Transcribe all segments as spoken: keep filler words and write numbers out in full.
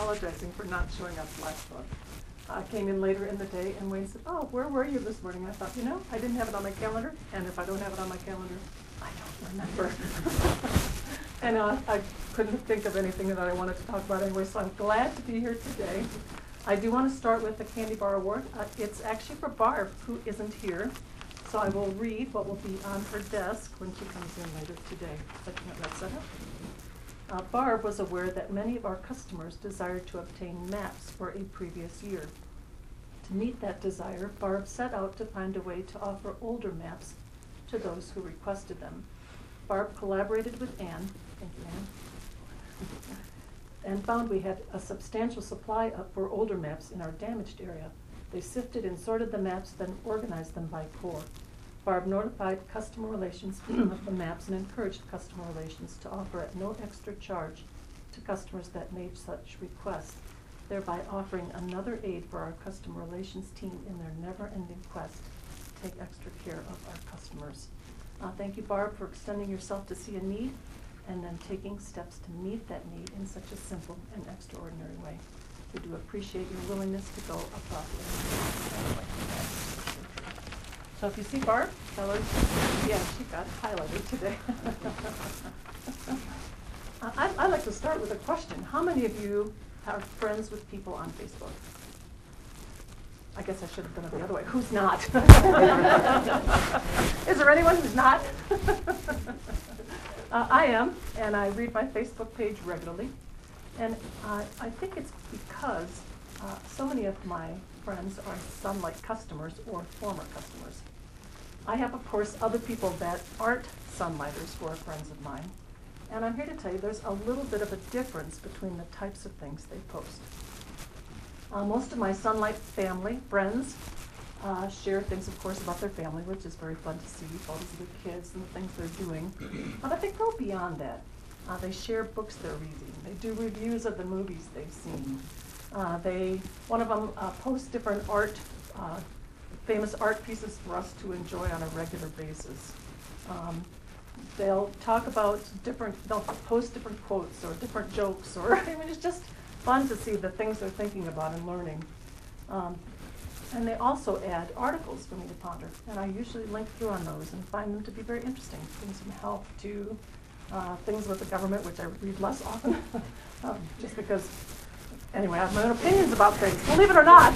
apologizing for not showing up last month. I came in later in the day, and Wayne said, oh, where were you this morning? I thought, you know, I didn't have it on my calendar, and if I don't have it on my calendar, I don't remember. And uh, I couldn't think of anything that I wanted to talk about anyway, so I'm glad to be here today. I do want to start with the Candy Bar Award. Uh, it's actually for Barb, who isn't here. So I will read what will be on her desk when she comes in later today. So I can get that set up. Uh, Barb was aware that many of our customers desired to obtain maps for a previous year. To meet that desire, Barb set out to find a way to offer older maps to those who requested them. Barb collaborated with Anne, thank you, Anne, and found we had a substantial supply of, for older maps in our damaged area. They sifted and sorted the maps, then organized them by core. Barb notified customer relations of the maps and encouraged customer relations to offer at no extra charge to customers that made such requests, thereby offering another aid for our customer relations team in their never-ending quest to take extra care of our customers. Uh, thank you, Barb, for extending yourself to see a need and then taking steps to meet that need in such a simple and extraordinary way. We do appreciate your willingness to go above and beyond. So if you see Barb, tell her, yeah, she got highlighted today. uh, I, I'd like to start with a question. How many of you are friends with people on Facebook? I guess I should have done it the other way. Who's not? Is there anyone who's not? uh, I am, and I read my Facebook page regularly. And uh, I think it's because uh, so many of my friends are Sunlight customers or former customers. I have, of course, other people that aren't Sunlighters who are friends of mine. And I'm here to tell you there's a little bit of a difference between the types of things they post. Uh, most of my Sunlight family, friends, uh, share things, of course, about their family, which is very fun to see, photos of their kids and the things they're doing. But I think go beyond that. Uh, they share books they're reading. They do reviews of the movies they've seen. Uh, they, one of them uh, posts different art, uh, famous art pieces for us to enjoy on a regular basis. Um, they'll talk about different, they'll post different quotes or different jokes, or I mean, it's just fun to see the things they're thinking about and learning. Um, and they also add articles for me to ponder, and I usually link through on those and find them to be very interesting. Things from health to uh, things with the government, which I read less often, um, just because, anyway, I have my own opinions about things, believe it or not.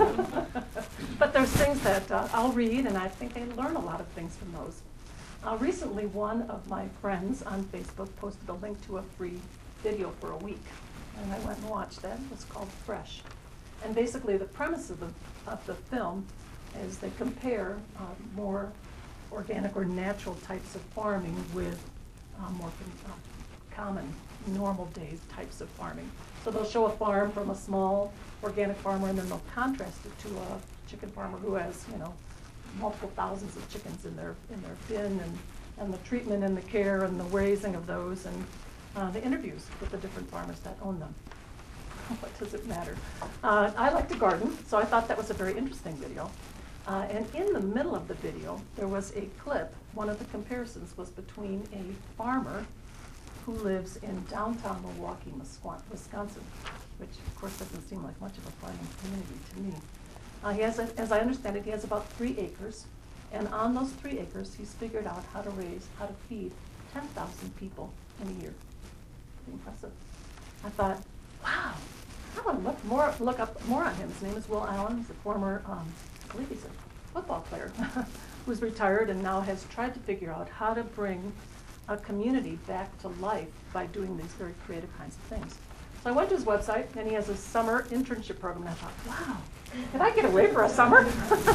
But there's things that uh, I'll read, and I think I learn a lot of things from those. Uh, recently, one of my friends on Facebook posted a link to a free video for a week. And I went and watched that. It's called Fresh. And basically the premise of the, of the film is they compare uh, more organic or natural types of farming with uh, more uh, common, normal day types of farming. So they'll show a farm from a small organic farmer, and then they'll contrast it to a chicken farmer who has, you know, multiple thousands of chickens in their, in their bin, and, and the treatment and the care and the raising of those, and Uh, the interviews with the different farmers that own them. What does it matter? Uh, I like to garden, so I thought that was a very interesting video. Uh, and in the middle of the video, there was a clip. One of the comparisons was between a farmer who lives in downtown Milwaukee, Wisconsin, which of course doesn't seem like much of a farming community to me. Uh, he has, a, as I understand it, he has about three acres. And on those three acres, he's figured out how to raise, how to feed ten thousand people in a year. Impressive. I thought, wow, I want to look more, look up more on him. His name is Will Allen. He's a former, um, I believe he's a football player who's retired and now has tried to figure out how to bring a community back to life by doing these very creative kinds of things. So I went to his website, and he has a summer internship program, and I thought, wow, did I get away for a summer?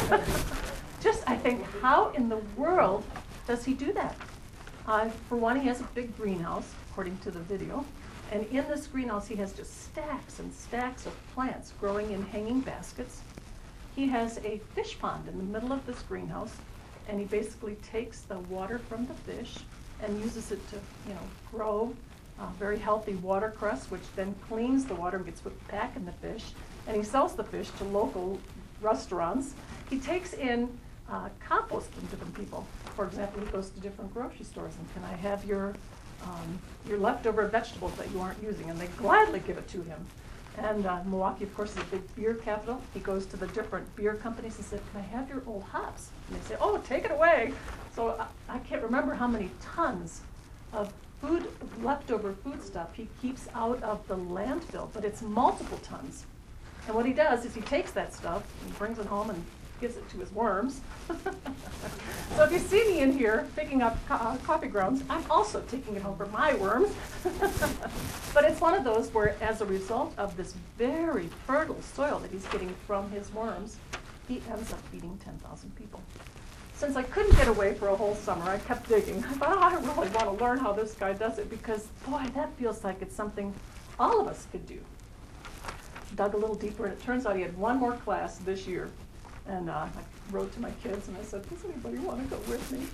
Just, I think, how in the world does he do that? Uh, for one, he has a big greenhouse, according to the video. And in this greenhouse, he has just stacks and stacks of plants growing in hanging baskets. He has a fish pond in the middle of this greenhouse, and he basically takes the water from the fish and uses it to, you know, grow uh, very healthy watercress, which then cleans the water and gets put back in the fish. And he sells the fish to local restaurants. He takes in uh, compost from different people. For example, he goes to different grocery stores and, can I have your um, your leftover vegetables that you aren't using? And they gladly give it to him. And uh, Milwaukee, of course, is a big beer capital. He goes to the different beer companies and said, "Can I have your old hops?" And they say, "Oh, take it away." So I, I can't remember how many tons of food, leftover food stuff he keeps out of the landfill, but it's multiple tons. And what he does is he takes that stuff and brings it home and gives it to his worms. So if you see me in here picking up co uh, coffee grounds, I'm also taking it home for my worms. But it's one of those where, as a result of this very fertile soil that he's getting from his worms, he ends up feeding ten thousand people. Since I couldn't get away for a whole summer, I kept digging. I thought, oh, I really want to learn how this guy does it, because, boy, that feels like it's something all of us could do. Dug a little deeper, and it turns out he had one more class this year. And uh, I wrote to my kids, and I said, "Does anybody want to go with me?"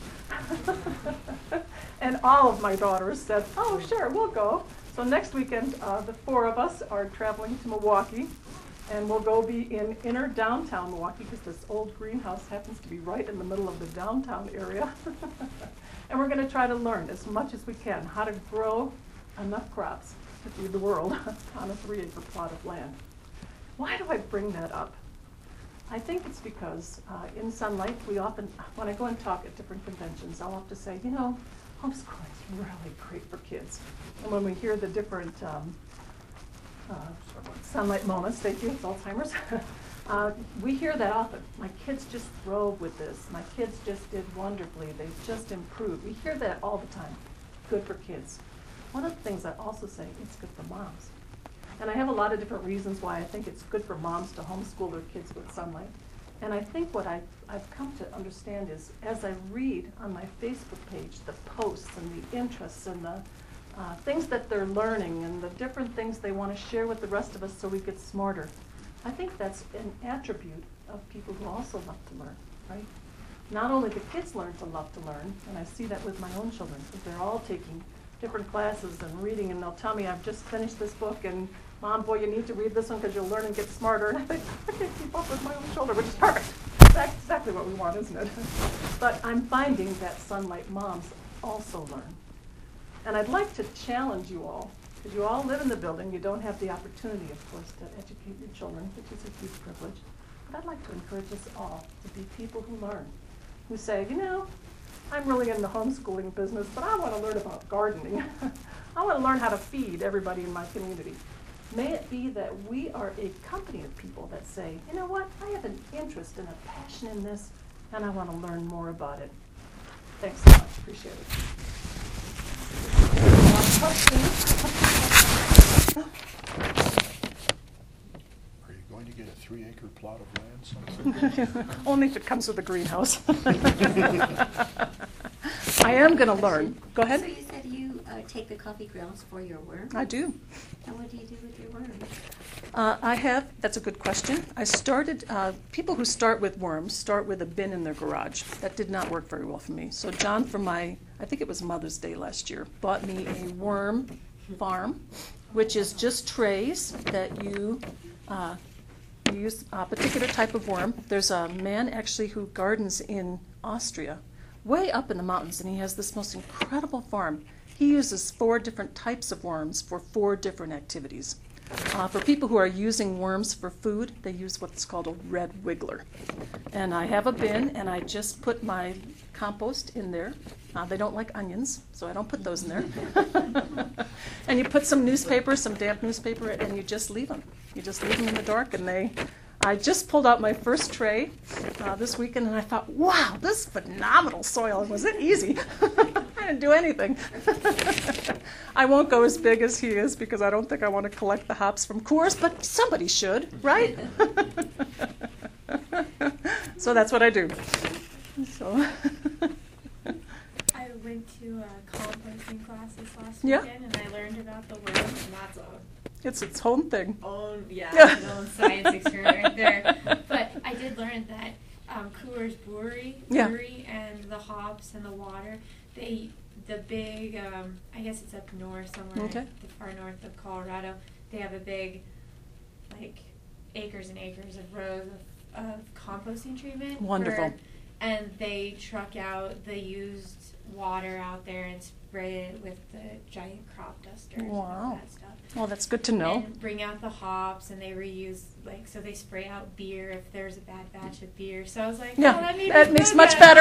And all of my daughters said, "Oh, sure, we'll go." So next weekend, uh, the four of us are traveling to Milwaukee. And we'll go be in inner downtown Milwaukee, because this old greenhouse happens to be right in the middle of the downtown area. And we're going to try to learn as much as we can how to grow enough crops to feed the world on a three acre plot of land. Why do I bring that up? I think it's because uh, in Sunlight, we often, when I go and talk at different conventions, I'll have to say, you know, homeschooling is really great for kids. And when we hear the different um, Uh, Sunlight moments, thank you, it's Alzheimer's. uh, we hear that often. My kids just throve with this. My kids just did wonderfully. They've just improved. We hear that all the time. Good for kids. One of the things I also say, it's good for moms. And I have a lot of different reasons why I think it's good for moms to homeschool their kids with Sunlight. And I think what I, I've come to understand is, as I read on my Facebook page the posts and the interests and the Uh, things that they're learning and the different things they want to share with the rest of us so we get smarter. I think that's an attribute of people who also love to learn, right? Not only the kids learn to love to learn, and I see that with my own children, because they're all taking different classes and reading, and they'll tell me, "I've just finished this book, and Mom, boy, you need to read this one because you'll learn and get smarter." And I think, I can't keep up with my own children, which is perfect. That's exactly what we want, isn't it? But I'm finding that Sunlight moms also learn. And I'd like to challenge you all, because you all live in the building. You don't have the opportunity, of course, to educate your children, which is a huge privilege. But I'd like to encourage us all to be people who learn, who say, you know, I'm really in the homeschooling business, but I want to learn about gardening. I want to learn how to feed everybody in my community. May it be that we are a company of people that say, you know what, I have an interest and a passion in this, and I want to learn more about it. Thanks so much. Appreciate it. Are you going to get a three acre plot of land someday? Only if it comes with a greenhouse. I am going to learn. Go ahead. So you said you uh, take the coffee grounds for your worms? I do. And what do you do with your worms? Uh, I have, that's a good question. I started, uh, people who start with worms start with a bin in their garage. That did not work very well for me. So John, for my, I think it was Mother's Day last year, bought me a worm farm, which is just trays that you, uh, you use a particular type of worm. There's a man actually who gardens in Austria, way up in the mountains, and he has this most incredible farm. He uses four different types of worms for four different activities. Uh, for people who are using worms for food, they use what's called a red wiggler. And I have a bin, and I just put my compost in there. Uh, they don't like onions, so I don't put those in there. And you put some newspaper, some damp newspaper, and you just leave them. You just leave them in the dark, and they... I just pulled out my first tray uh, this weekend, and I thought, wow, this is phenomenal soil. Was it easy? I didn't do anything. I won't go as big as he is because I don't think I want to collect the hops from Coors, but somebody should, right? So that's what I do. So. I went to uh, composting classes last Yeah. weekend, and I learned about the worms, and that's a It's its own thing. own, yeah, Yeah. its own science experiment right there. But I did learn that um, Coors Brewery, Yeah. brewery and the hops and the water, they, the big, um, I guess it's up north somewhere, Okay. the far north of Colorado, they have a big, like, acres and acres of rows of, of composting treatment. Wonderful. For and they truck out the used water out there and spray it with the giant crop dusters and all Wow. that stuff. Well, that's good to know. And bring out the hops, and they reuse, like, so they spray out beer if there's a bad batch of beer. So I was like, Yeah, oh, that, made that me makes feel much good. better.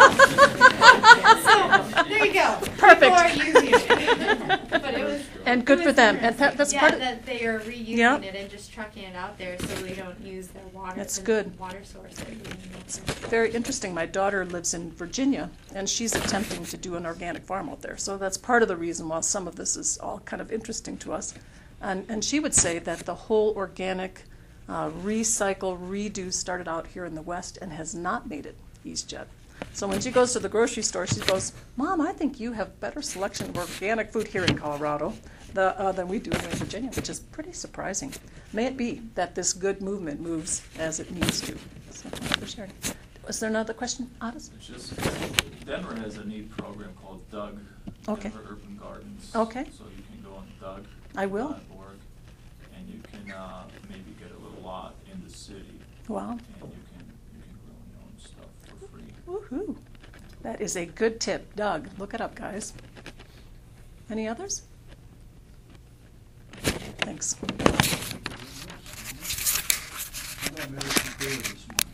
So there you go. Perfect. Before using it. But it was And good it for was them. And interesting. that- that's yeah, part of- that they are reusing Yeah. it and just trucking it out there so they don't use their water. That's the good. Water source. They're using out It's there. very interesting. My daughter lives in Virginia, and she's attempting to do an organic farm out there. So that's part of the reason why some of this is all kind of interesting to us. And, and she would say that the whole organic uh, recycle, redo started out here in the West and has not made it east yet. So when she goes to the grocery store, she goes, Mom, I think you have better selection of organic food here in Colorado the, uh, than we do in Virginia, which is pretty surprising. May it be that this good movement moves as it needs to. So thank you for sharing. Was there another question, Otis? It's just, Denver has a neat program called Doug, Okay. Denver Urban Gardens. Okay. So you can go on Doug. I will. dot org, and you can uh, maybe get a little lot in the city, Wow. and you can, you can grow your own stuff for free. Woohoo. That is a good tip. Doug, look it up, guys. Any others? Thanks. How about Medicine Bay this